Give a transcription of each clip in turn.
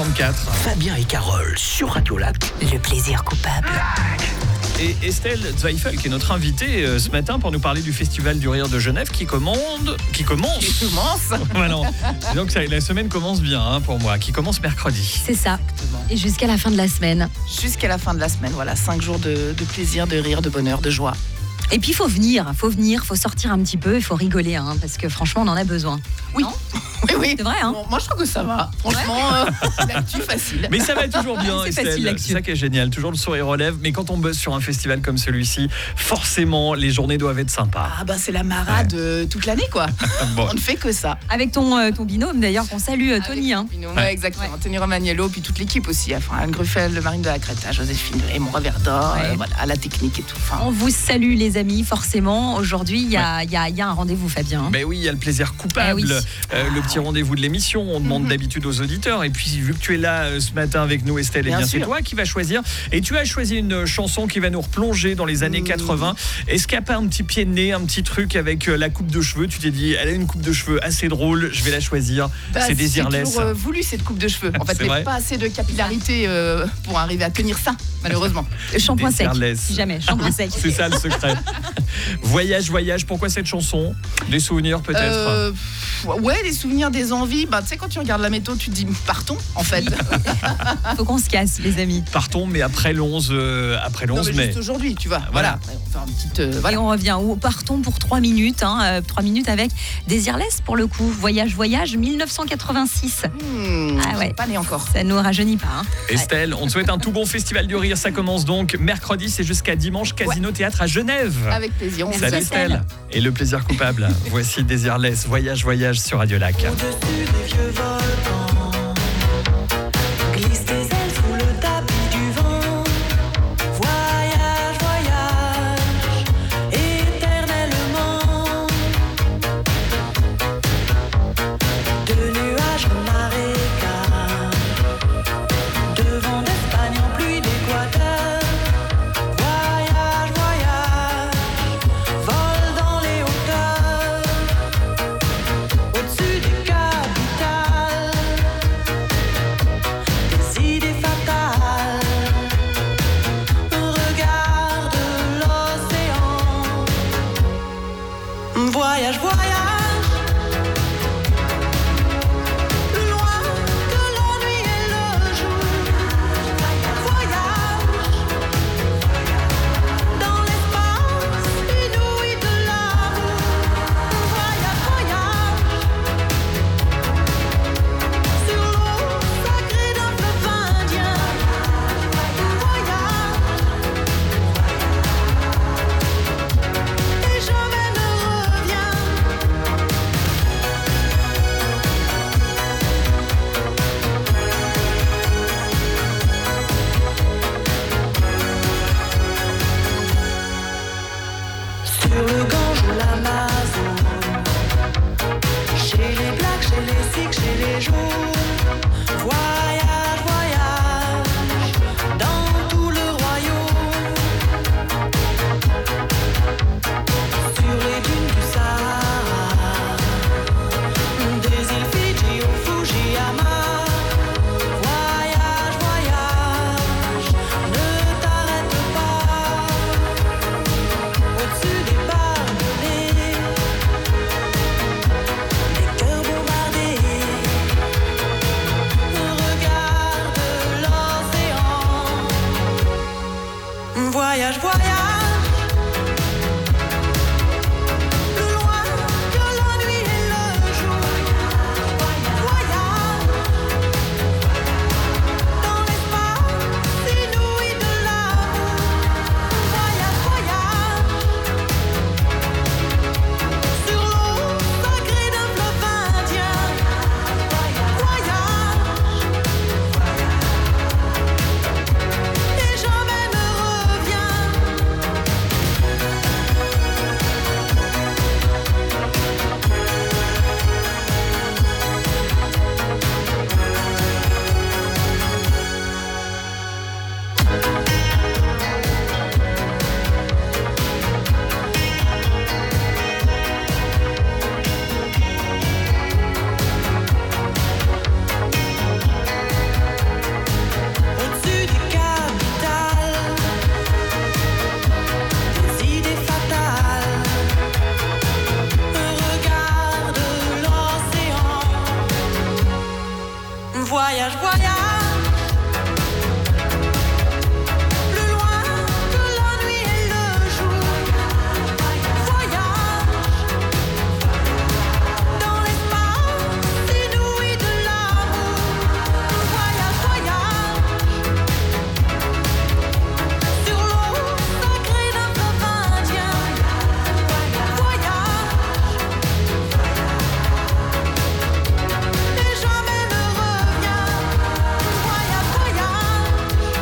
8h24. Fabien et Carole sur Radio Lac. Le plaisir coupable. Et Estelle Zweifel, qui est notre invitée ce matin pour nous parler du Festival du Rire de Genève qui commence. Voilà. Donc la semaine commence bien pour moi, qui commence mercredi. C'est ça. Et jusqu'à la fin de la semaine. Jusqu'à la fin de la semaine, voilà, 5 jours de plaisir, de rire, de bonheur, de joie. Et puis il faut venir, faut sortir un petit peu, il faut rigoler, parce que franchement on en a besoin. Oui. Non Oui. C'est vrai, Bon, moi je trouve que ça va. Franchement, l'actu facile. Mais ça va toujours bien, C'est Estelle. facile, l'actu. C'est ça qui est génial. Toujours le sourire aux lèvres. Mais quand on bosse sur un festival comme celui-ci, forcément, les journées doivent être sympas. Ah bah c'est la marade toute l'année quoi. Bon. On ne fait que ça. Avec ton binôme d'ailleurs qu'on salue, Tony. Ouais, exactement. Tony Romagnolo, puis toute l'équipe aussi. Enfin, Anne Gruffel, Marine de la Crête, Joséphine et mon revers d'or, Ouais. voilà, à la technique et tout. Enfin, On vous salue les amis, forcément. Aujourd'hui il y a un rendez-vous, Fabien. Ben oui, il y a le plaisir coupable, oui. le petit rendez-vous de l'émission. On demande d'habitude aux auditeurs. Et puis, vu que tu es là ce matin avec nous, Estelle, Bien c'est sûr. toi qui vas choisir. Et tu as choisi une chanson qui va nous replonger dans les années 80. Est-ce qu'il n'y a pas un petit pied de nez, un petit truc avec la coupe de cheveux? Tu t'es dit, elle a une coupe de cheveux assez drôle, je vais la choisir. C'est Désirless. J'ai toujours voulu cette coupe de cheveux. En fait, C'est mais vrai. pas assez de capillarité pour arriver à tenir ça, malheureusement. Le shampoing sec, Désirless. si jamais, shampoing sec. C'est ça le secret. Voyage, pourquoi cette chanson? Des souvenirs peut-être? Ouais, des souvenirs, des envies. Bah, tu sais, quand tu regardes la météo, tu te dis partons, en fait. Faut qu'on se casse, les amis. Partons, mais après le 11, Non, mais mai. juste aujourd'hui, tu vois. Voilà. Voilà. On va faire une petite. Et Voilà. on revient. Partons pour 3 minutes. 3 minutes avec Désirless pour le coup. Voyage, 1986. Ah ouais. Pas né encore. Ça nous rajeunit pas. Estelle, on te souhaite un tout bon festival du rire. Ça commence donc mercredi, c'est jusqu'à dimanche, Casino Théâtre à Genève. Avec plaisir. On vous Salut attend. Estelle. Et le plaisir coupable. Voici Désirless, voyage sur Radio Lac. Au-dessus des vieux volcans, glisse tes ailes sous le tapis du vent. Voyage, éternellement. De nuages en marécage, de vent d'Espagne en pluie d'Équateur. Voyage, vol dans les hauteurs. Au-dessus des capitales, Voyage, voyage. Plus loin que la nuit et le jour. Voyage. Dans l'espace inouï de l'amour. Voyage, voyage. Sur l'eau sacrée d'un fleuve indien. Voyage. Et jamais ne revient. Voyage, voyage.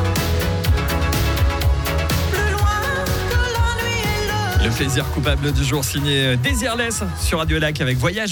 Plus loin que la nuit et le Le plaisir coupable du jour signé Désirless sur Radio Lac avec Voyage.